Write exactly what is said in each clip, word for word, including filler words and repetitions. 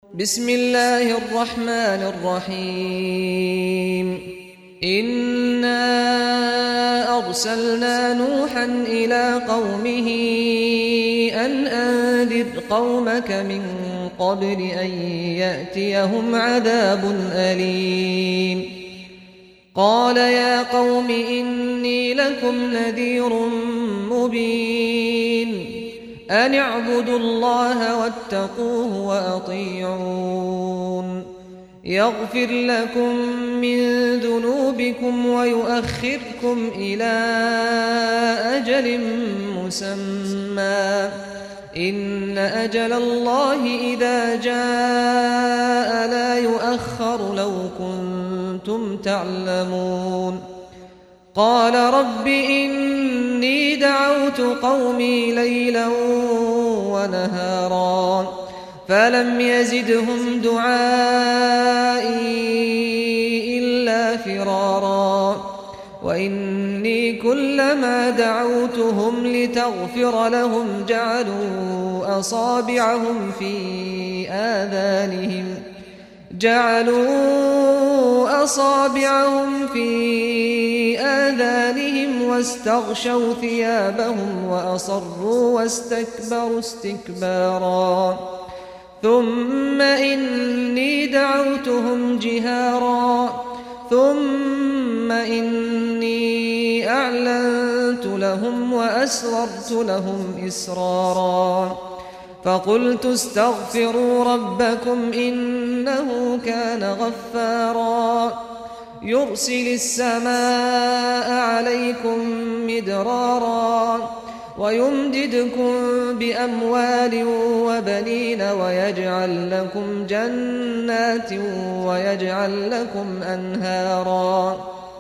بسم الله الرحمن الرحيم إنا أرسلنا نوحا إلى قومه أن أنذر قومك من قبل أن يأتيهم عذاب أليم قال يا قوم إني لكم نذير مبين أن اعبدوا الله واتقوه وأطيعون يغفر لكم من ذنوبكم ويؤخركم إلى أجل مسمى إن أجل الله إذا جاء لا يؤخر لو كنتم تعلمون قال رب إني دعوت قومي ليلا ونهارا فلم يزدهم دعائي إلا فرارا وإني كلما دعوتهم لتغفر لهم جعلوا أصابعهم في آذانهم جعلوا أصابعهم في آذانهم واستغشوا ثيابهم وأصروا واستكبروا استكبارا ثم إني دعوتهم جهارا ثم إني أعلنت لهم وأسررت لهم إسرارا فقلت استغفروا ربكم إنه كان غفارا يرسل السماء عليكم مدرارا ويمددكم بأموال وبنين ويجعل لكم جنات ويجعل لكم أنهارا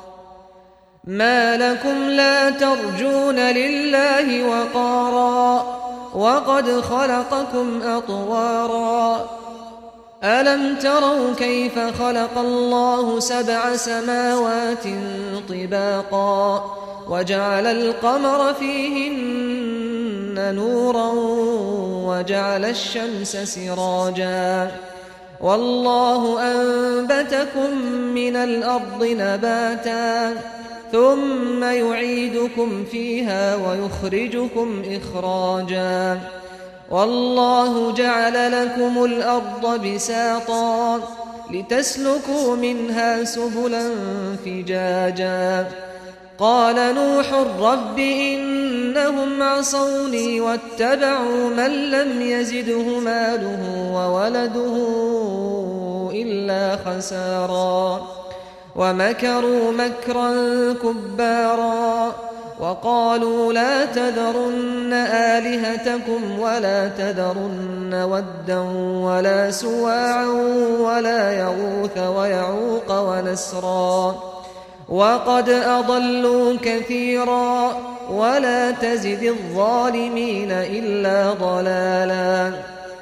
ما لكم لا ترجون لله وقارا وقد خلقكم أطوارا ألم تروا كيف خلق الله سبع سماوات طباقا وجعل القمر فيهن نورا وجعل الشمس سراجا والله أنبتكم من الأرض نباتا ثم يعيدكم فيها ويخرجكم إخراجا والله جعل لكم الأرض بساطا لتسلكوا منها سبلا فجاجا قال نوح رب إنهم عصوني واتبعوا من لم يزده ماله وولده إلا خسارا ومكروا مكرا كبارا وقالوا لا تذرن آلهتكم ولا تذرن ودا ولا سواعا ولا يغوث ويعوق ونسرا وقد أضلوا كثيرا ولا تزد الظالمين إلا ضلالا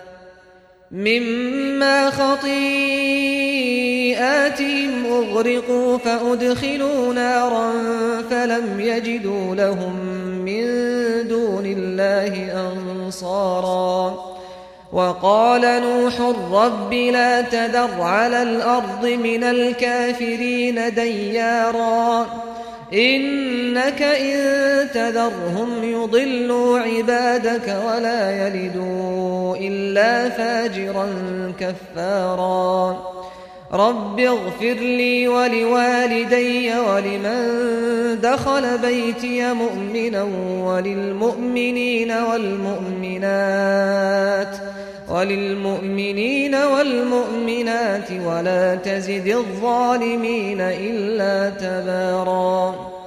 مما خطيئاتهم أغرقوا فأدخلوا نارا فلم يجدوا لهم من دون الله أنصارا وقال نوح رب لا تذر على الأرض من الكافرين ديارا إنك إن تذرهم يضلوا عبادك ولا يلدوا إلا فاجرا كفارا رب اغفر لي ولوالدي ولمن دخل بيتي مؤمنا وللمؤمنين والمؤمنات وللمؤمنين والمؤمنات ولا تزد الظالمين إلا تبارا